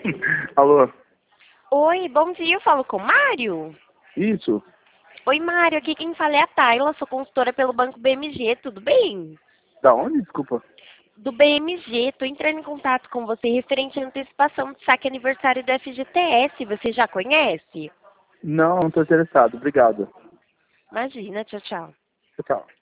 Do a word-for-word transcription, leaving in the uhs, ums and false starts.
Alô? Oi, bom dia, eu falo com o Mário? Isso? Oi, Mário, aqui quem fala é a Tayla, sou consultora pelo Banco B M G, tudo bem? Da onde? Desculpa. Do B M G, tô entrando em contato com você referente à antecipação do saque aniversário do F G T S, você já conhece? Não, não tô interessado. Obrigado. Imagina, tchau, tchau. Tchau.